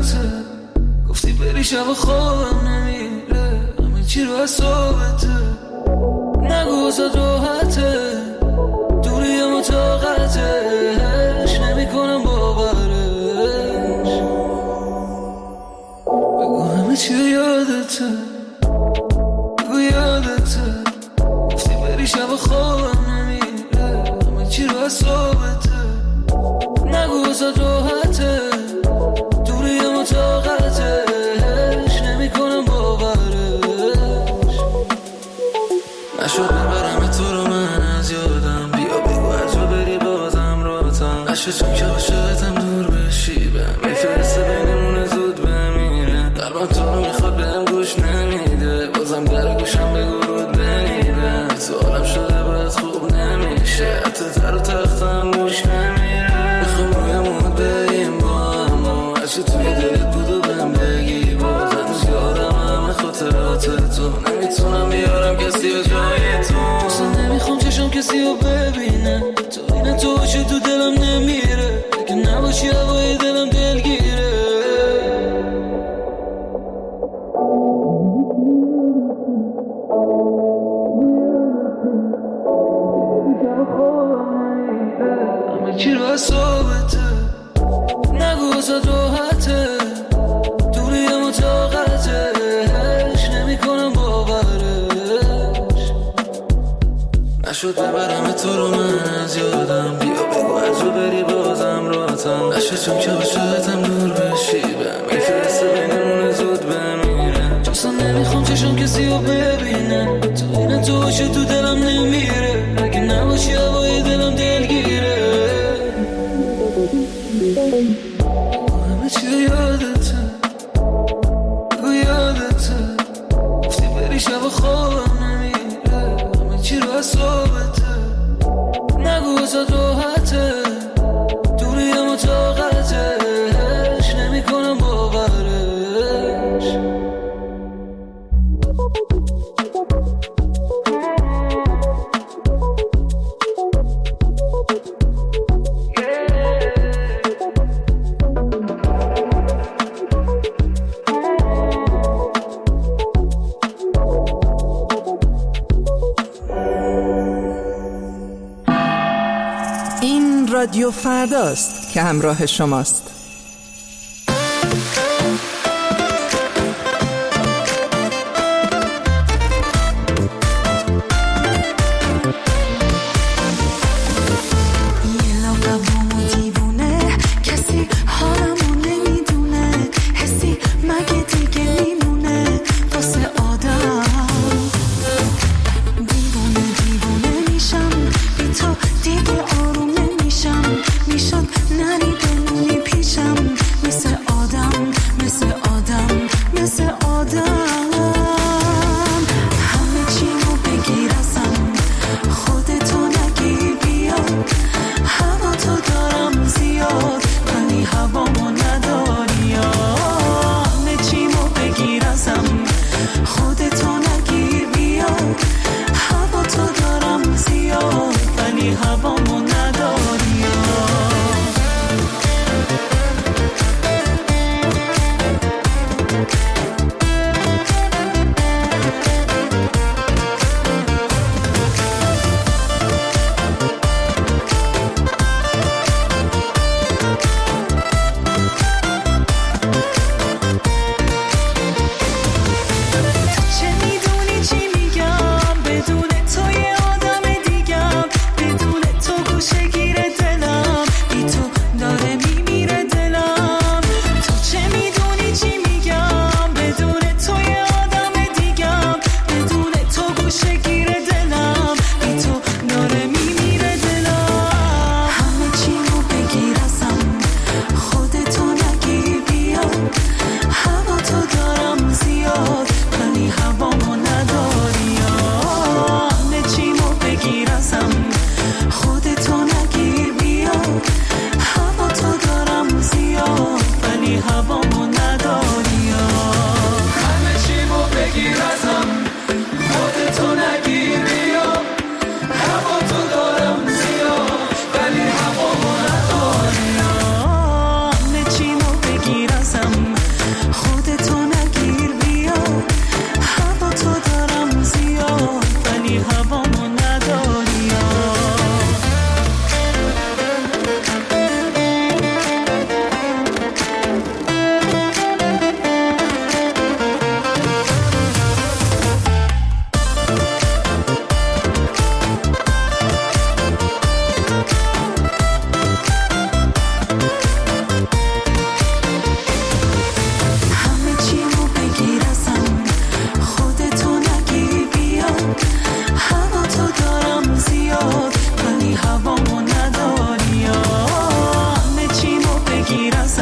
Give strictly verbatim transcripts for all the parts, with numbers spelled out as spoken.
یادته گفتی بری شب خوابم نمیره، همه چی رو حسابته، نگو زد راحته، دوری اما طاقتش نمی کنم باورش، بگو همه چی یادته، بگو یادته گفتی بری شب خوابم نمیره، همه چی رو حسابته، نگو زد راحته، دوری اما طاقتش نمی کنم باورش، نشد نبرم تو رو من از یادم، بیا بگو هر جا بری بازم راتم، نشد چون که عاشقتم دور بشی، بهم میفرسته بینمونه زود بمیره، قلبم تو رو میخواد بهم گوش نمیده، بازم در گوشم بگو رود بمیره، تو عالم شده باید خوب نمیشه، حتی در و تختم گوش نمیره، میخوام روی مود بریم با هم، هرچی توی دلت بود و بهم بگی، باز هنوز یارم همه خاطرات تو، نمیتونم بیارم کسی و جای تو، اصلا نمیخوام چشم کسی رو ببینه، تو اینه تو باشی تو دلم نمیره، اگه نباشی هوای دلم دلگیره، همه چی رو حسابته، نگو زد راحته، دوری اما طاقتش نمی کنم باورش، نشد ببرم تو رو من از یادم، بیا بگو هر جا بری بازم راتم، نشد چون که عاشقتم دور بشی، بهم میفرسته بینمونه زود بمیره، اصلا نمیخوام چشم کسی رو ببینه، تو اینه تو باشی تو دلم نمیره، اگه نباشی هوای دلم دلگیره، همه چی یادته، بگو یادته گفتی بری شب خوابم نمیره، همه چی رو حسابته، نگو زد راحته، دوری اما طاقتش نمی کنم باورش، رادیو فرداست که همراه شماست.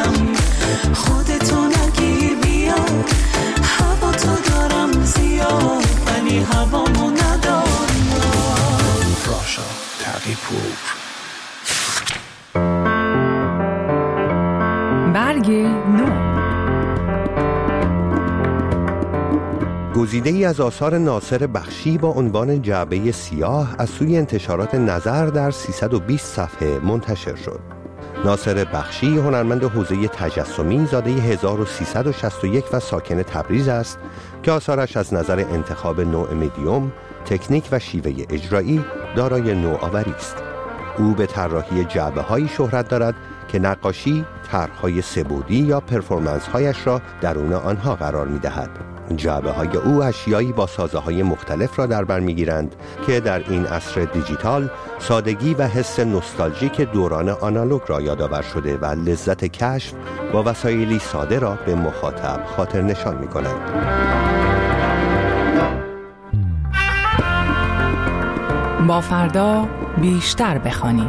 دلم خودتو نگی بیا هوا تو دارم زیاد ولی هوامو ندارم راشا تقی پور برگ نو. گزیده‌ای از آثار ناصر بخشی با عنوان جعبه سیاه از سوی انتشارات نظر در سیصد و بیست صفحه منتشر شد. ناصر بخشی هنرمند حوزه تجسمی زاده هزار و سیصد و شصت و یک و ساکن تبریز است که آثارش از نظر انتخاب نوع مدیوم، تکنیک و شیوه اجرایی دارای نوآوری است. او به طراحی جعبه‌هایی شهرت دارد که نقاشی طرح‌های سه‌بعدی یا پرفورمنس‌هایش را درون آنها قرار می‌دهد. جعبه‌های او اشیایی با سازه‌های مختلف را در بر می‌گیرند که در این عصر دیجیتال سادگی و حس نوستالژیک دوران آنالوگ را یادآور شده و لذت کشف با وسایلی ساده را به مخاطب خاطر نشان می‌کنند. با فردا بیشتر بخوانیم.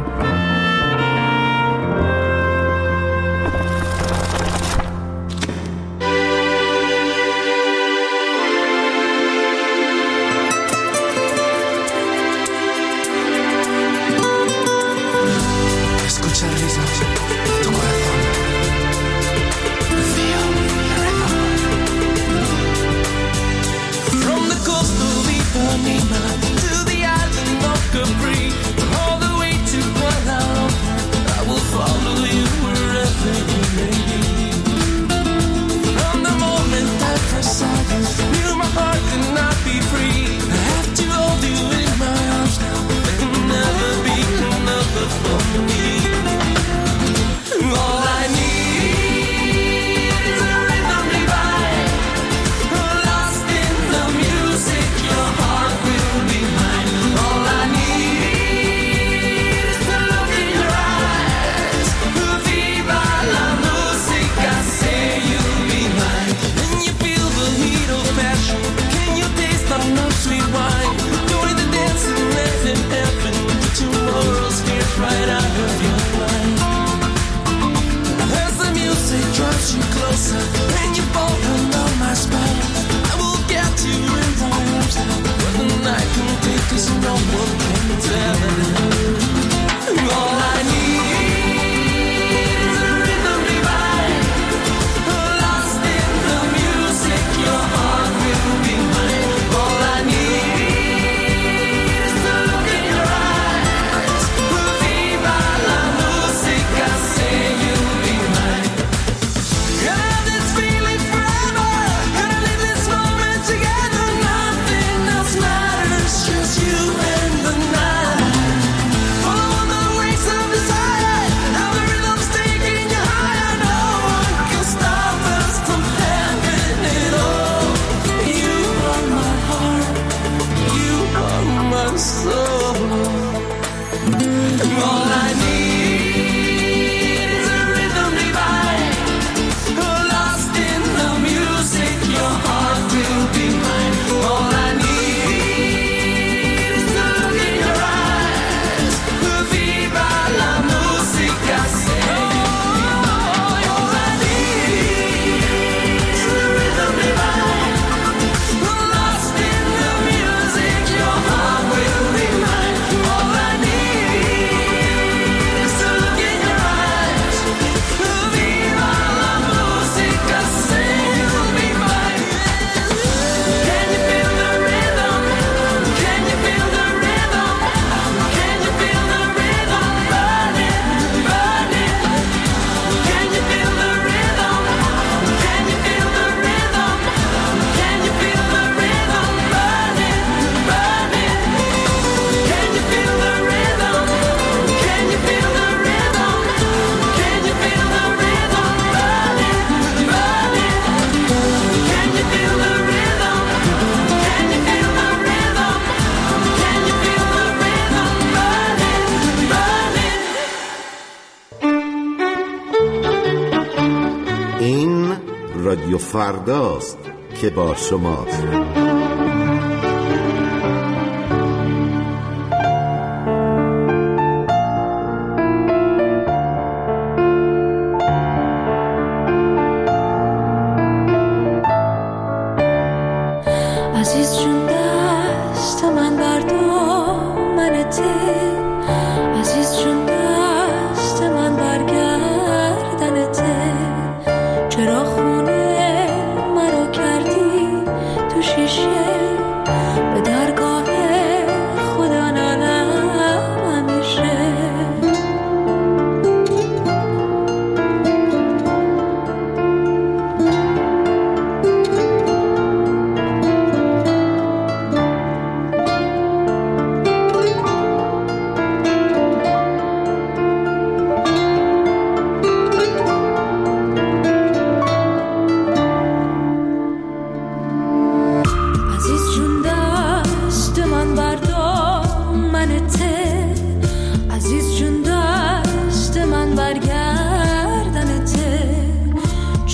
رادیو فرداست که با شماست.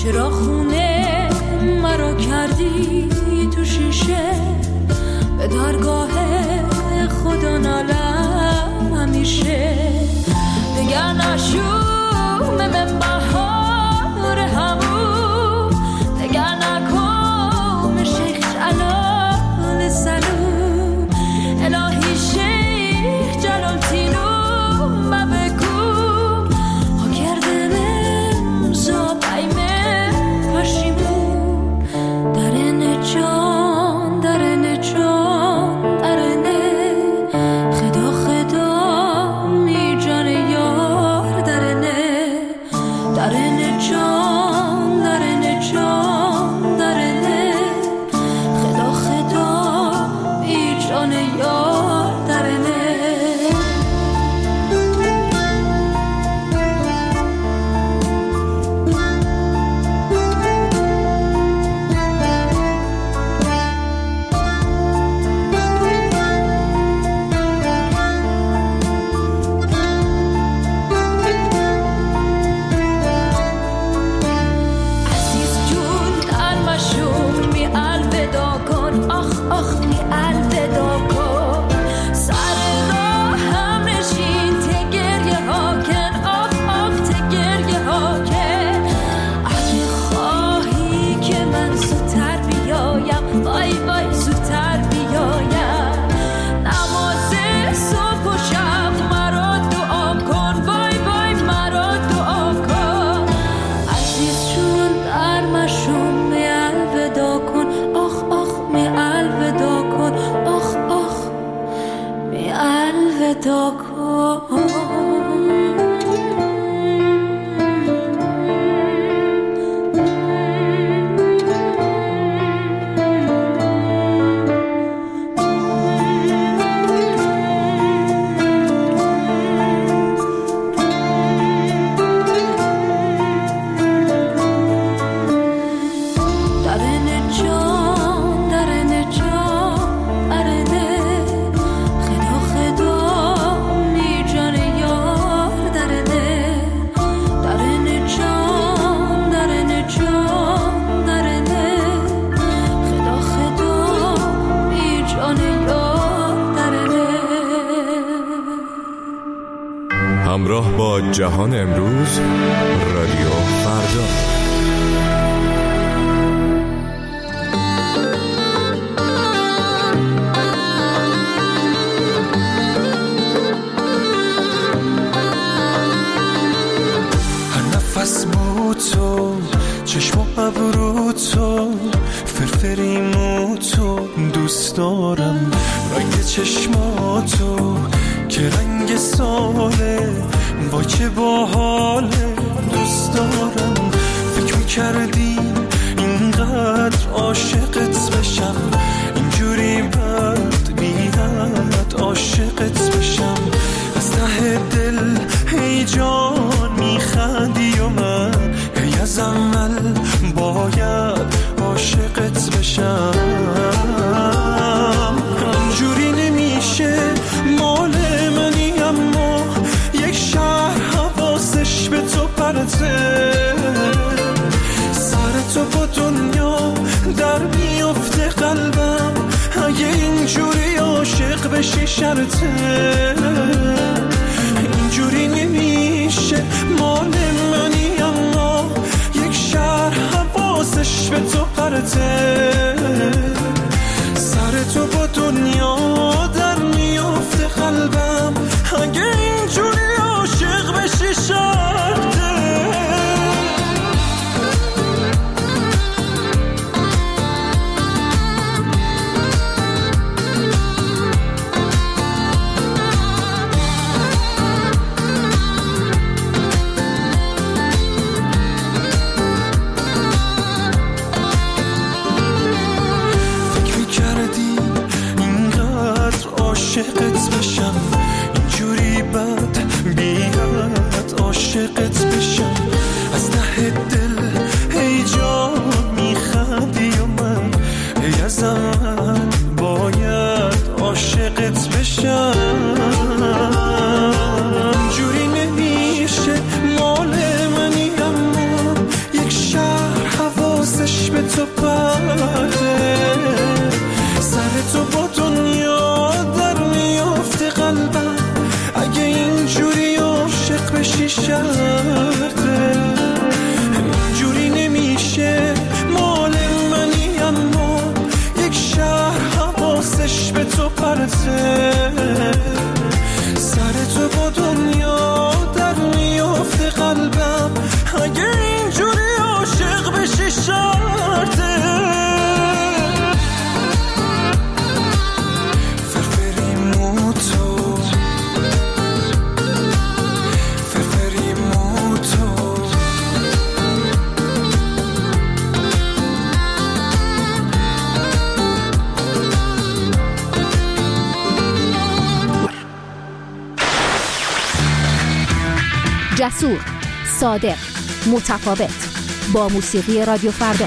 چرا خونه مرا کردی تو شیشه، به درگاه خدا نالم همیشه. دگر نشوم من بهار همون، دگر نکن شیخ جلال سلوم. الهی شیخ جلال تینو مبکو، ها کردم امزا بایمه پشیمون. درن جان درن جان درنه، خدا خدا می جان یار درنه. درن جان درن جان درنه، خدا خدا می جان یار درنه. عزیز جون در مشوم می الودا کن، آخ آخ می الودا کن. سر راه هم نشین ته گریه ها کن، آخ آخ ته گریه ها کن. اگه خواهی که من زودتر بیایم، وای وای زودتر بیایم. نماز صبح و شب مرا دعا کن، وای وای مرا دعا کن. عزیز جون در مشوم می الودا کن، آخ آخ می الودا کن، آخ آخ می الودا کن. درن جان درن جان درنه، خدا خدا می جان یار درنه. درن جان درن جان درنه، خدا خدا می جان یار درنه. همراه با جهان امروز، رادیو فردا. هر نفس بود تو، چشم و ابرو تو، فرفری مو تو، دوست دارم رنگ چشماتو که رنگ ساله، با چه باحاله. دوست دارم فکر میکردی اینقدر عاشقت بشم، اینجوری بد بیاد عاشقت بشم. از ته دل هی جان میخندی و من هی از عمل باید عاشقت بشم. اینجوری نمیشه، مال منی اما یک شهر حواسش به تو پرته. سر تو با دنیا در میفته قلبم، اگه اینجوری عاشق بشی شرطه. اینجوری نمیشه، مال منی اما یک شهر حواسش به تو پرته. سر تو با دنیا در میفته قلبم، اگه اینجوری عاشق بشی شرطه. جسور، صادق، متفاوت، با موسیقی رادیو فردا.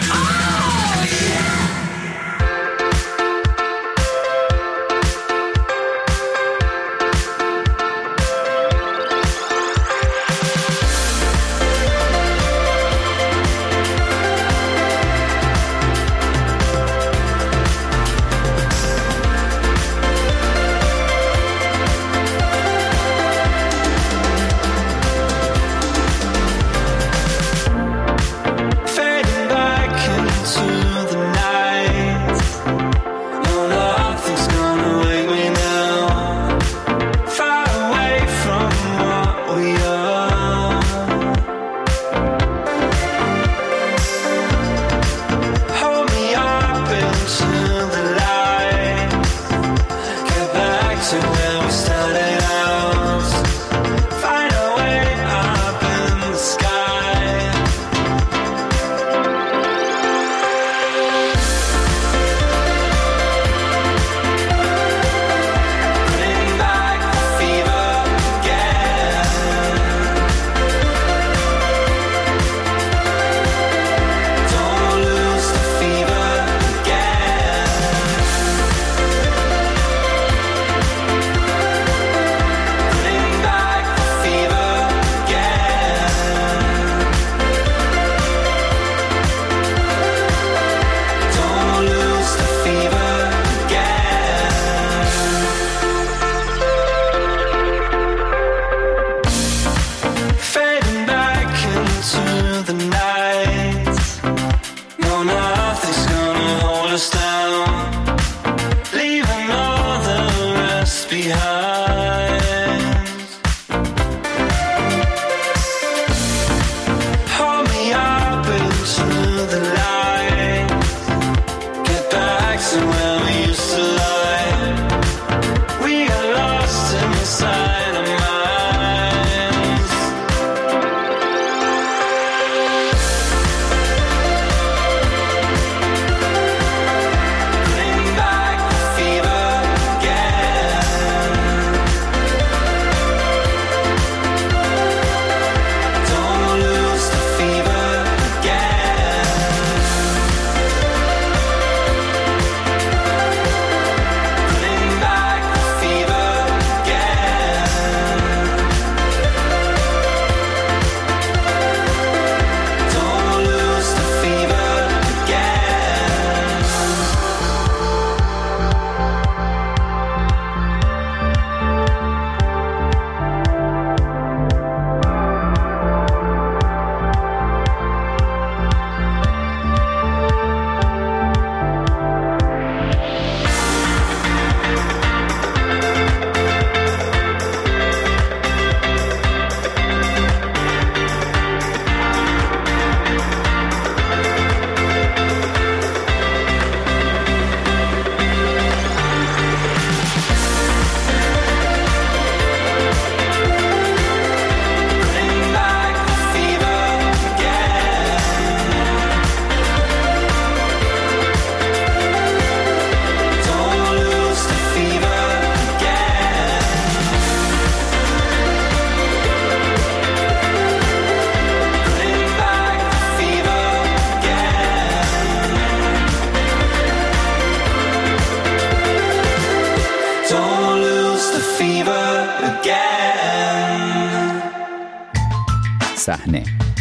صحنه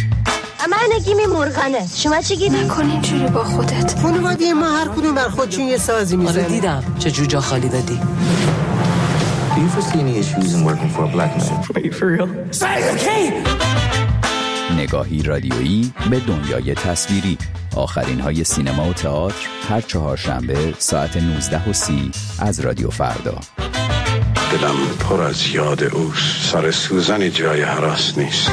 من نگیمی مرغنه. شما چی گیری؟ نکن اینجوری با خودت. خانواده ما هر کدوم بر خودشون یه سازی میزنه. آره دیدم چه جوجا خالی دادی. Do you foresee any issues in working for a black man? Wait, for real? Okay. نگاهی رادیویی به دنیای تصویری. آخرین های سینما و تئاتر هر چهارشنبه ساعت نوزده و سی از رادیو فردا. دلم پر از یاد اوست. سر سوزنی جای هراس نیست.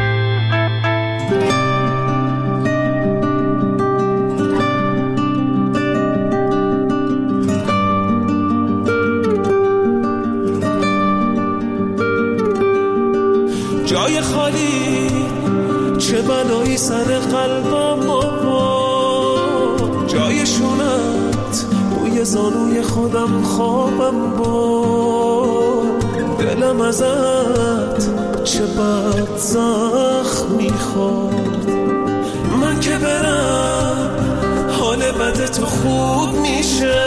جای خالی چه بلایی سر قلبم آورد، جای شونت روی زانوی خودم خوابم بود. دلم ازت چه بد زخم میخورد. من که برم حال بد تو خوب میشه،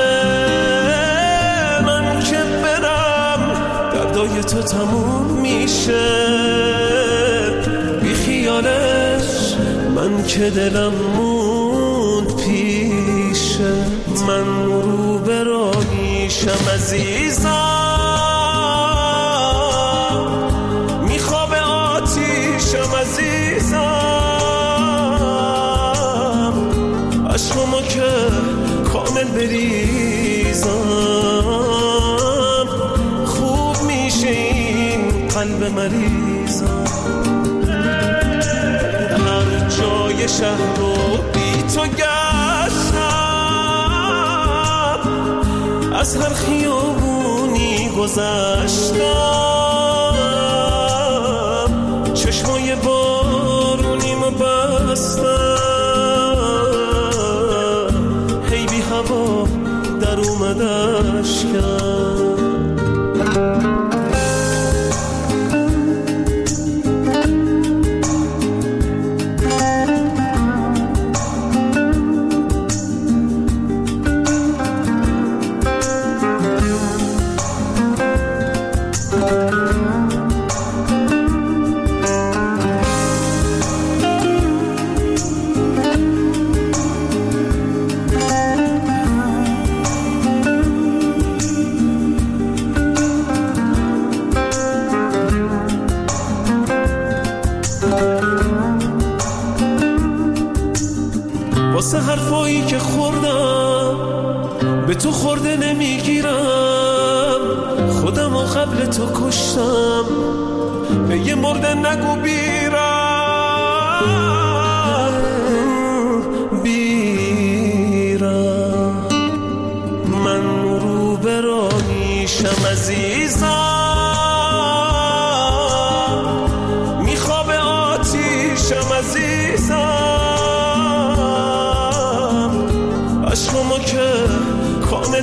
من که برم دردای تو تموم میشه. بی خیالش من که دلم موند پیشه، من رو به راه میشم عزیزم، میخواب آتیشم عزیزم، عشقمو که کامل بریزم، خوب میشه این قلب مریضم. هر جای شهر رو بی تو گشتم، از هر خیابونی گذشتم، چشمای بارونیمو بستم، هی بی هوا در اومد اشکم. واسه حرفایی که خوردم به تو خورده نمیگیرم، خودم و قبل تو کشتم، به یه مرده نگو بیرم بیرم. من رو به راه میشم عزیزم، میخواب آتیشم عزیزم، عشقمو که کامل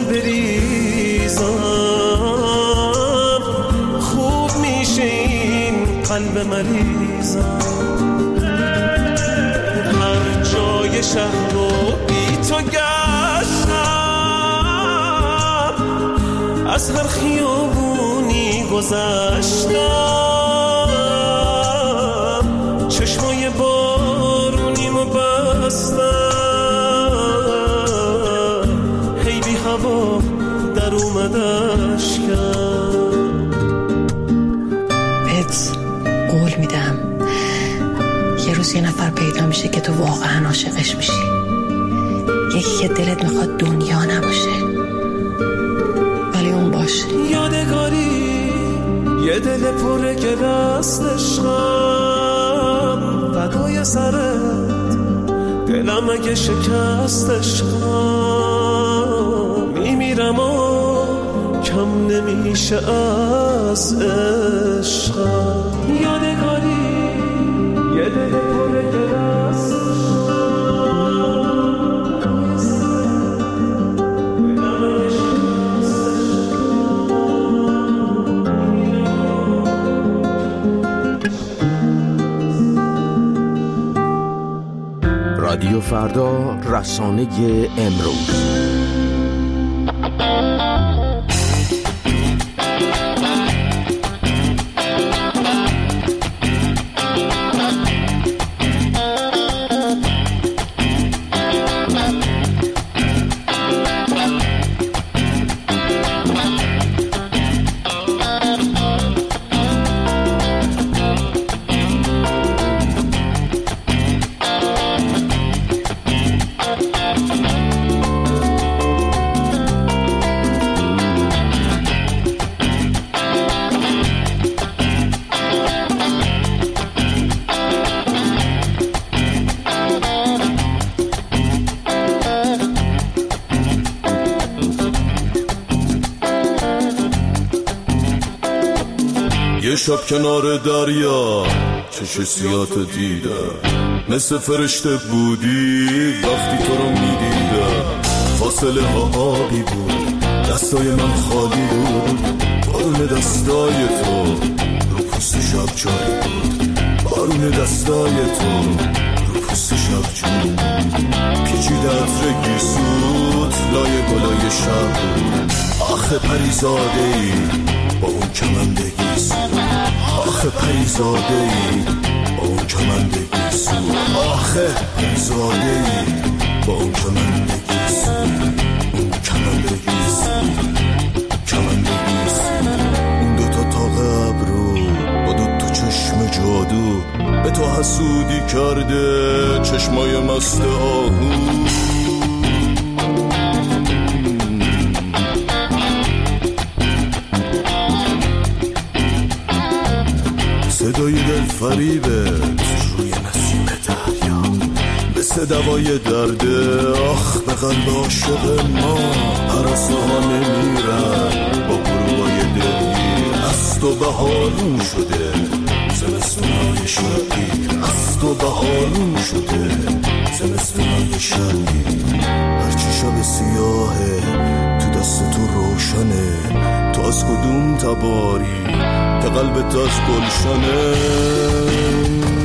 بریزم، خوب میشه این قلب مریضم. هر جای شهر رو بی تو گشتم، از هر خیابونی گذشتم، چشمای بارونیمو بستم، هی بی هوا در اومد اشکم. بهت قول میدم یه روز یه نفر پیدا میشه که تو واقعا عاشقش میشی، یکی که دلت میخواد دنیا نباشه ولی اون باشه. یادگاری یه دل پر گل است عشقم، فدای سرت دلم اگه شکست عشقم، میمیرم و کم نمیشه از عشقم. یادگاری یه دل پر گل است رادیو فردا، رسانه امروز. یه شب کنار دریا چش سیاتو دیدم، مثل فرشته بودی وقتی تو رو میدیدم. فاصله ها آبی بود، دستای من خالی بود، بارون بارون دستای تو رو پوست شب جاری بود، بارون دستای تو رو پوست شب جاری پیچیده عطر گیسوت لای گلای شب بود. آخه پریزاده ای با اون کمند گیسوت، آخه پریزاده ای با اون کمند گیسوت، آخه پریزاده ای با اون کمند گیسوت، اون کمند گیسوت، کمند گیسوت. اون دوتا تاق ابرو با دوتا چشم جادو به تو حسودی کرده، چشمای مست آهو. صدای دل فریبت روی نسیم دریا مثل دوای درده. آخ به قلب عاشق ما پرسته ها نمیرن با گروهای دلگیر. از تو بهارون شده زمستونای شبی، از تو بهارون شده زمستونای شبی. هرچی شب سیاهه تو دست تو روشنه، تو از کدوم تباری که قلبت از گلشنه.